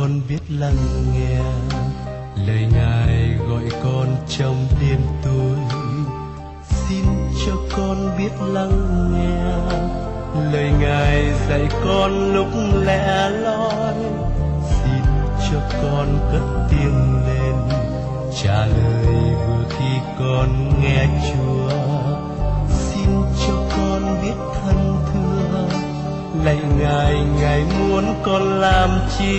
con biết lắng nghe lời Ngài gọi con trong đêm tối. Xin cho con biết lắng nghe lời Ngài dạy con lúc lẻ loi. Xin cho con cất tiếng lên trả lời vừa khi con nghe Chúa. Xin cho con biết thân thương lạy Ngài, Ngài muốn con làm chi?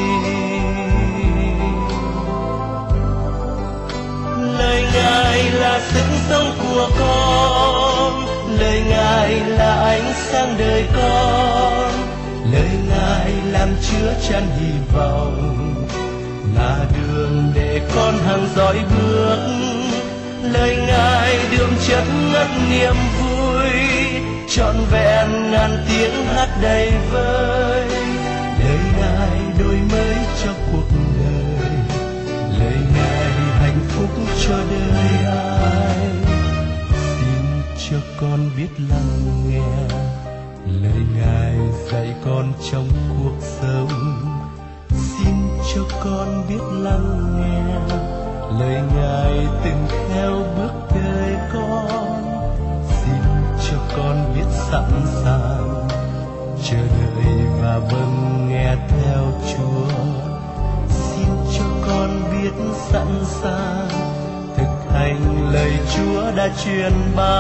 Lời Ngài là sức sống của con, lời Ngài là ánh sáng đời con, lời Ngài làm chứa chan hy vọng, là đường để con hằng dõi bước. Lời Ngài đượm chất ngất niềm vui, trọn vẹn ngàn tiếng hát đầy vơi. Lời Ngài đổi mới cho cuộc đời, lời Ngài hạnh phúc cho đời ai. Xin cho con biết lắng nghe lời Ngài dạy con trong cuộc sống. Xin cho con biết lắng nghe lời Ngài từng theo bước đời con. Xin cho con biết sẵn sàng chờ đợi và vâng nghe theo Chúa. Xin cho con biết sẵn sàng thực hành lời Chúa đã truyền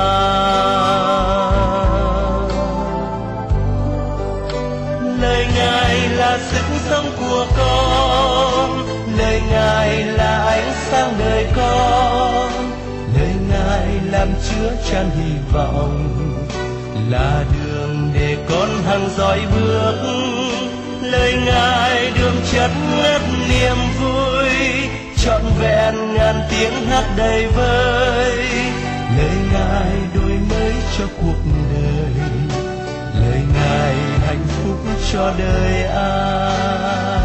ban. Lời Ngài là sức sống của con, lời Ngài là ánh sáng đời con, lời Ngài làm chứa chan hy vọng, là đường để con hằng dõi bước. Lời Ngài đượm chất ngất niềm vui, trọn vẹn ngàn tiếng hát đầy vơi. Lời Ngài đổi mới cho cuộc đời, lời Ngài hạnh phúc cho đời ai.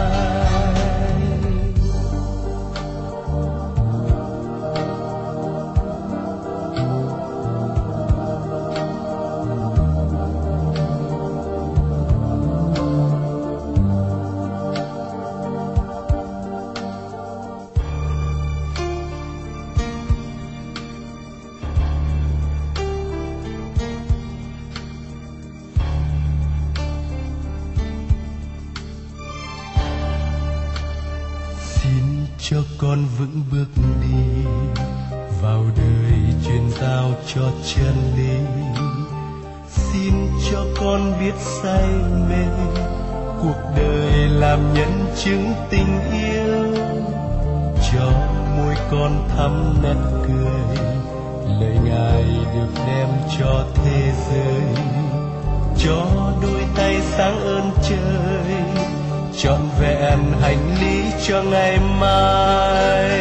Cho con vững bước đi vào đời truyền giao cho chân lý. Xin cho con biết say mê cuộc đời làm nhân chứng tình yêu. Cho môi con thắm nét cười, lời Ngài được đem cho thế giới. Cho đôi tay sáng ơn trời, trọn vẹn hành lý cho ngày mai.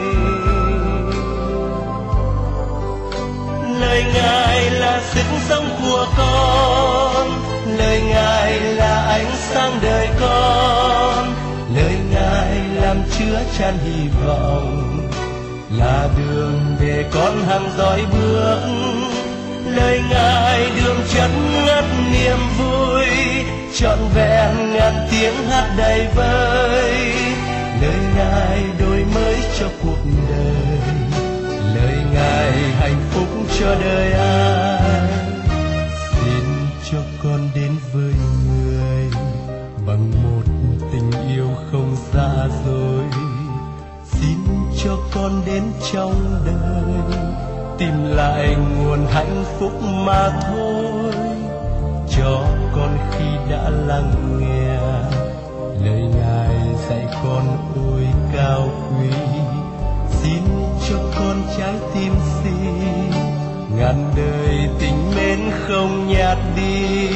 Lời Ngài là sức sống của con, lời Ngài là ánh sáng đời con, lời Ngài làm chứa chan hy vọng, là đường để con hằng dõi bước. Lời Ngài đượm chất ngất niềm vui, trọn vẹn ngàn tiếng hát đầy vơi. Lời Ngài đổi mới cho cuộc đời, lời Ngài hạnh phúc cho đời ai. Xin cho con đến với người bằng một tình yêu không giả dối. Xin cho con đến trong đời tìm lại nguồn hạnh phúc mà thôi. Cho con khi đã lắng nghe lời Ngài dạy con ôi cao quý. Xin cho con trái tim xin ngàn đời tình mến không nhạt đi.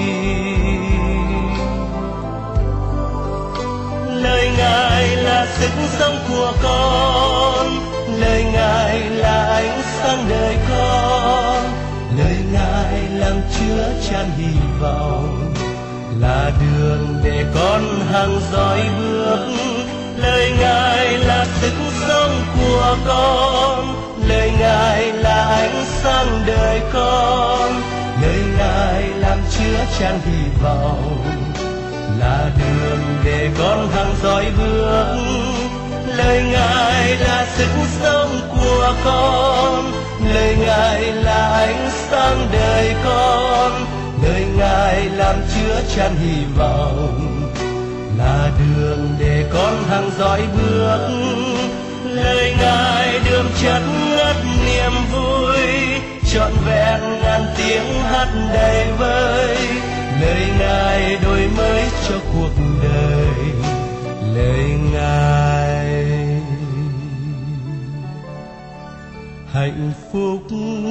Lời Ngài là sức sống của con, lời Ngài là ánh sáng đời con, lời Ngài làm chứa chan hy vọng, là đường để con hằng dõi bước. Lời Ngài là sức sống của con, lời Ngài là ánh sáng đời con, lời Ngài làm chứa chan hy vọng, là đường để con hăng dõi bước. Lời Ngài là sức sống của con, lời Ngài là ánh sáng đời con, lời Ngài làm chứa chan hy vọng, là đường để con hăng dõi bước. Lời Ngài đượm chất ngất niềm vui, trọn vẹn ngàn tiếng hát đầy vơi. Lời Ngài đổi mới cho cuộc đời, lời Ngài hạnh phúc